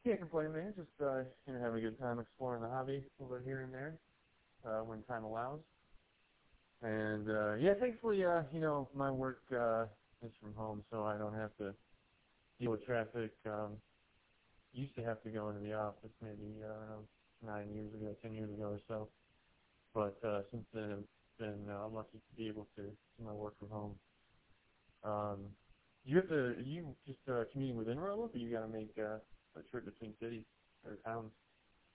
Can't complain, man. Just having a good time exploring the hobby a little bit here and there when time allows. And yeah, thankfully, my work is from home, so I don't have to deal with traffic. Used to have to go into the office maybe 9 years ago, 10 years ago or so. But since then, I've been lucky to be able to do my work from home. Are you just commuting within Roanoke, or you got to make a trip between cities or towns?